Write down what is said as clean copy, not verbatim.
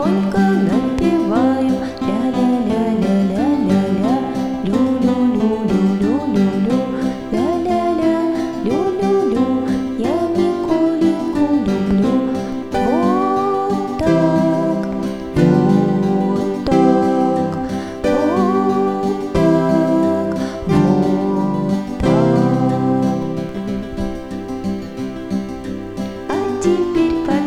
тихонько напеваем. Ля-ля-ля-ля-ля-ля-ля, лю-лю-лю-лю-лю-лю-лю, ля-ля-ля, лю-лю-лю, я Николику люблю. Вот так, вот так, вот так, вот так. А теперь